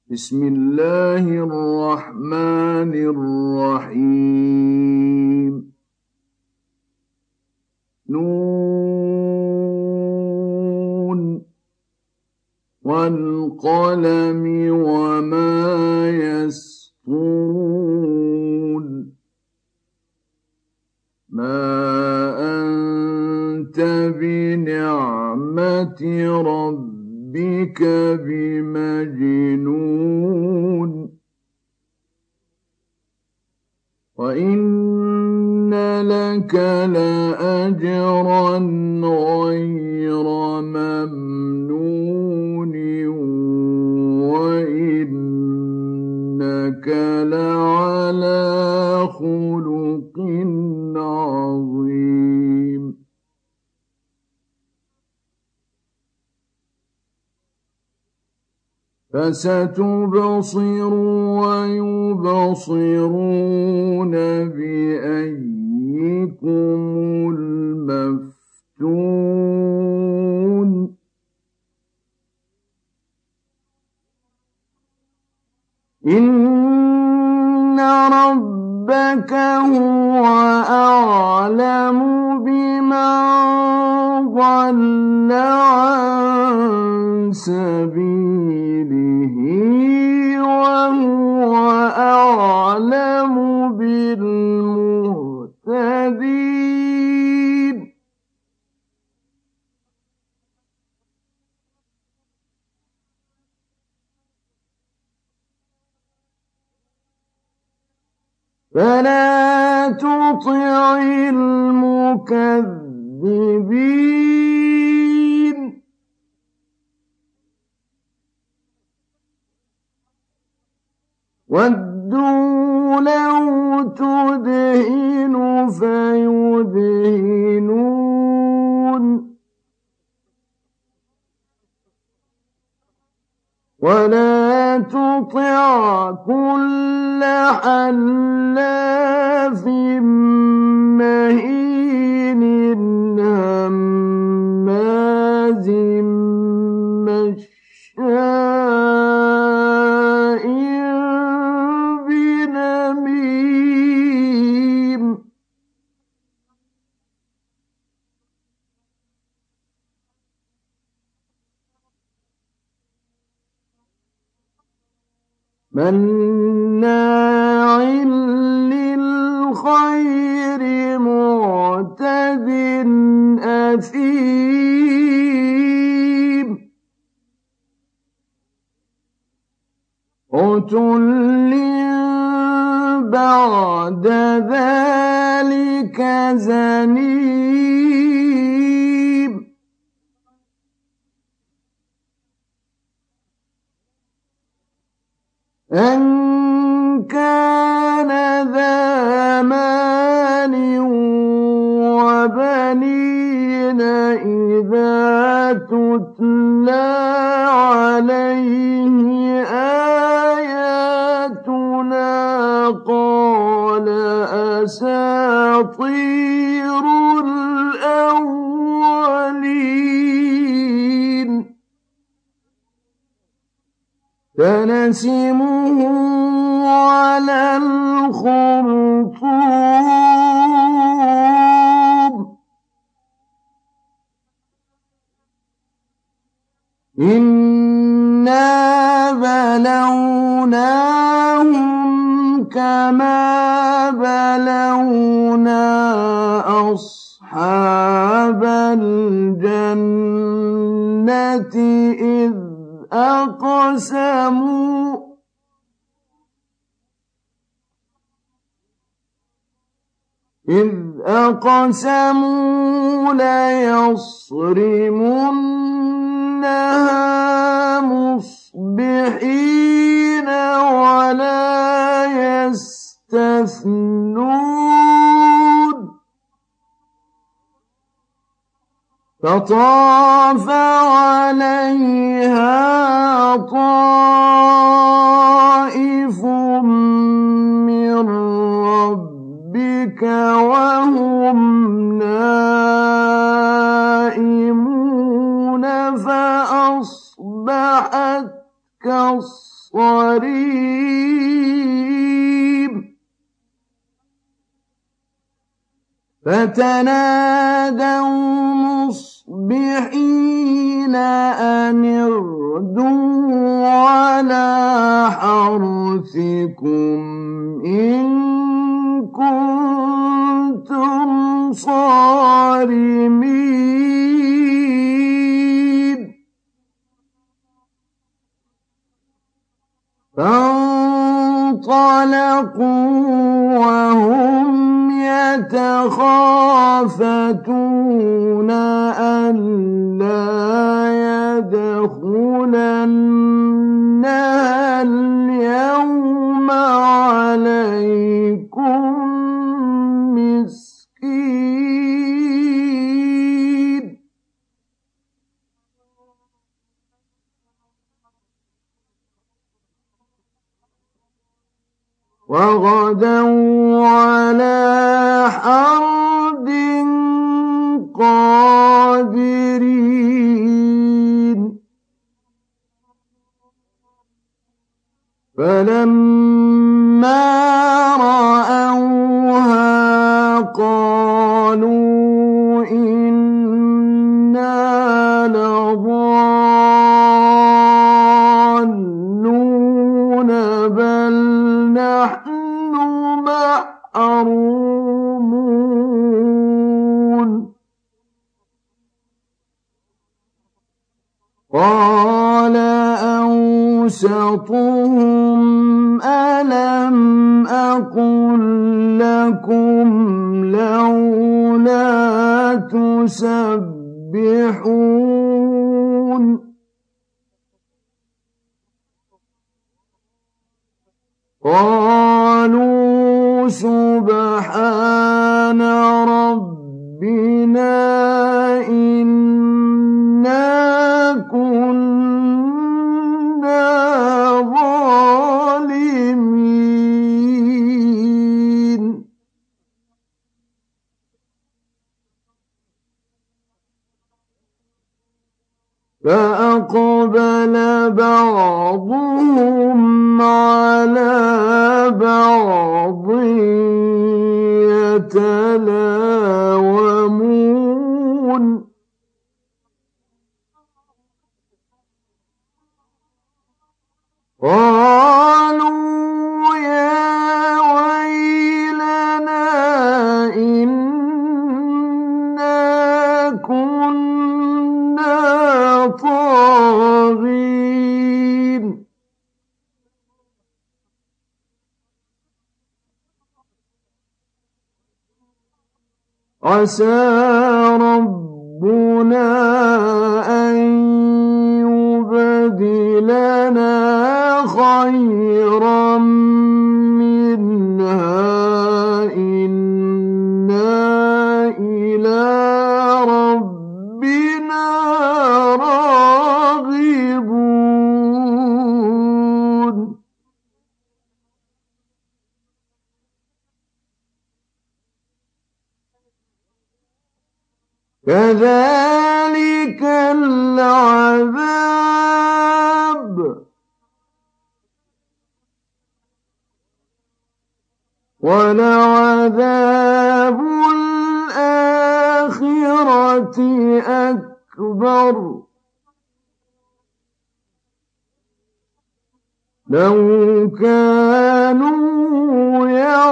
بسم الله الرحمن الرحيم نون والقلم وما يسطرون ما أنت بنعمة ربك بمجنون وإن لك لأجرا غير ممنون وإنك لعلى خلق عظيم فستبصر ويبصرون بأيكم المفتون إن ربك هو أعلم بمن ضل عن سبيله وهو أعلم بالمهتدين فلا تطع المكذبين ودوا لو تدهن فيدهنون ولا تطع كل حلاف مهين هماز مشاء بنميم مناع للخير معتد أثيم عتل بعد ذلك زنيم أن كان ذا مال وبنين إذا تتلى عليه آياتنا قال أساطير الأولين سنسمه على الخرطوم إنا بلوناهم كما بلونا أصحاب الجنة إذ أقسموا ليصرمنها مصبحين ولا يستثنون فطاف عليها طائف من ربك وهم نائمون فأصبحت كالصريم الصريم فتنادوا مصبحين أن اغدوا على حرثكم إن كنتم صارمين فانطلقوا وهم يتخافتون ألا يدخلنها اليوم عليكم مسكين وغدوا على حرد قادرين فلما رأوها قالوا إنا لضالون بل نحن محرومون قال أوسطهم ألم أقل لكم لولا تسبحون قالوا سبحان ربنا إنا كنا ظالمين فأقبل بعضهم على بعض يتلاومون قالوا يا ويلنا إنا كنا طاغين عسى ربنا أن يبدلنا خيرا منها إنا إلى ربنا راغبون كذلك العذاب ولعذاب الآخرة أكبر لو كانوا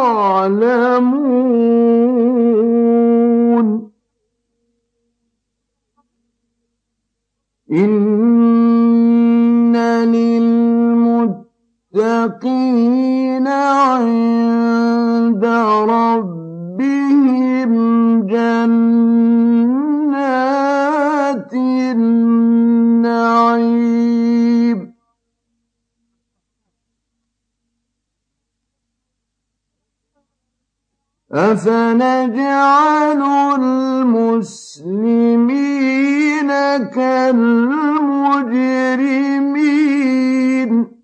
يعلمون إن للمتقين عند ربهم جنات النعيم أفنجعل المسلمين كالمجرمين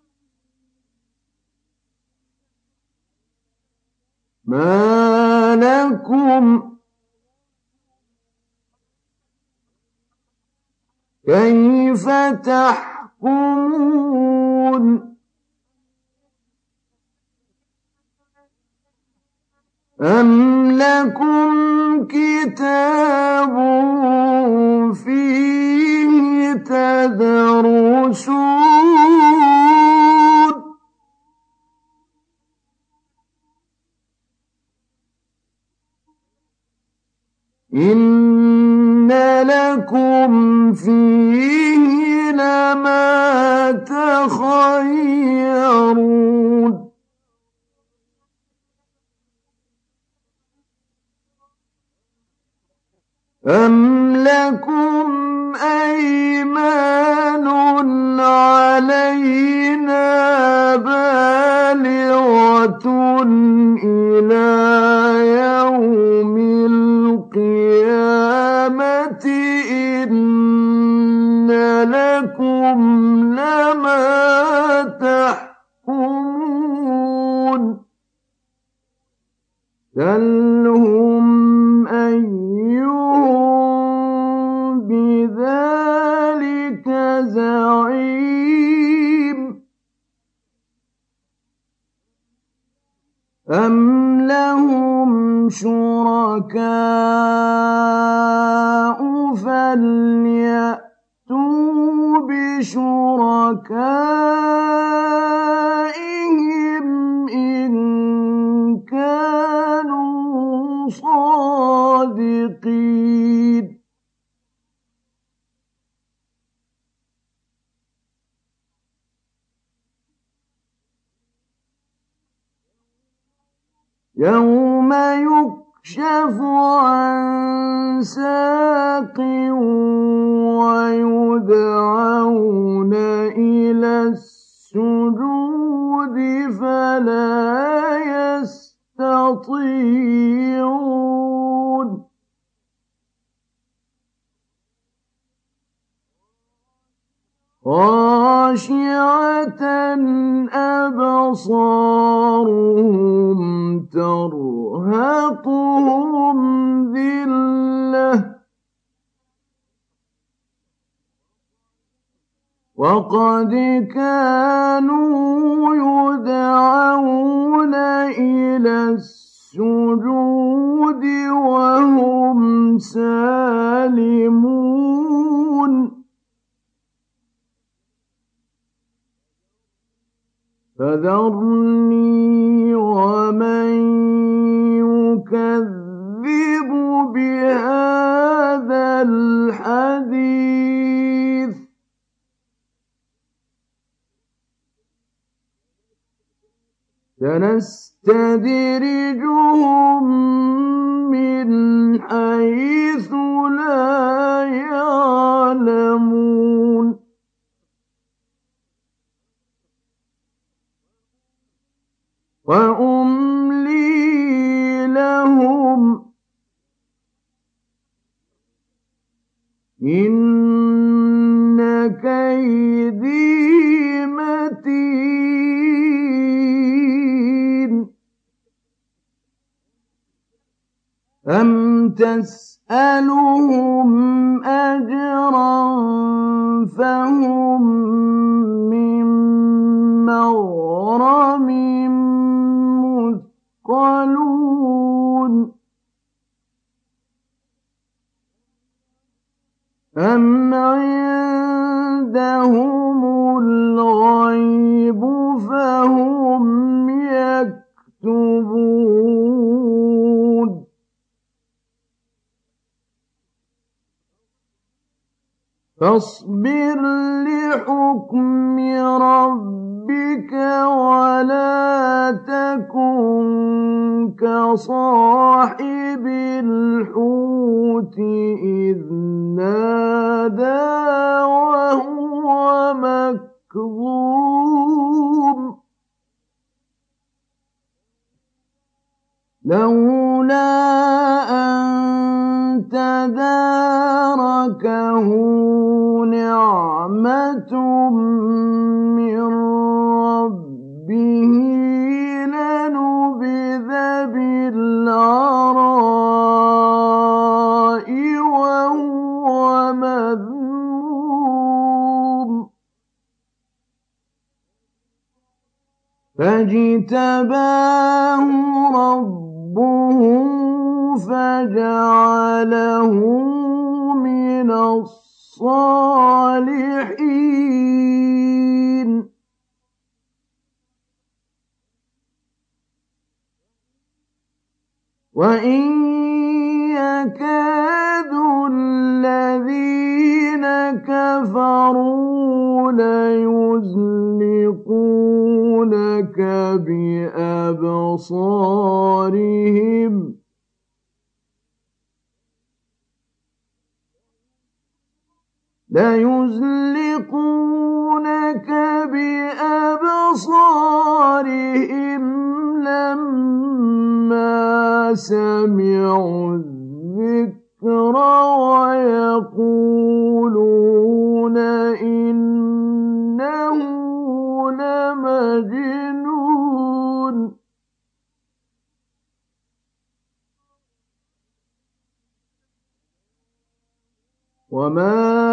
ما لكم كيف تحكمون أم لكم كتاب فيه تدرسون إن لكم فيه لما تخيرون أم لكم أيمان علينا بالغة إلى يوم القيامة إن لكم لما تحكمون سلهم أيهم بذلك زعيم أم لهم شركاء فليأتوا بشركائهم إن كانوا صادقين يوم يكشف عن ساق ويدعون إلى السجود فلا يستطيعون خاشعة أبصارهم ترهقهم ذلة وقد كانوا يدعون إلى السجود وهم سالمون فذرني ومن يكذب بهذا الحديث سنستدرجهم من حيث لا يعلمون وأملي لهم إن كيدي متين أم تسألهم أجرا فهم من مغرم مثقلون أم عندهم الغيب فهم يكتبون فاصبر لحكم ربك ولا تكن كصاحب الحوت إذ نادى وهو مكظوم لولا أن تداركه نعمة من ربه لنبذ بالعراء وهو مذموم فاجتباه ربه فجعله من الصالحين وإن يكاد الذين كفروا ليزلقونك بأبصارهم لما سمعوا الذكر ويقولون إنه لمجنون وما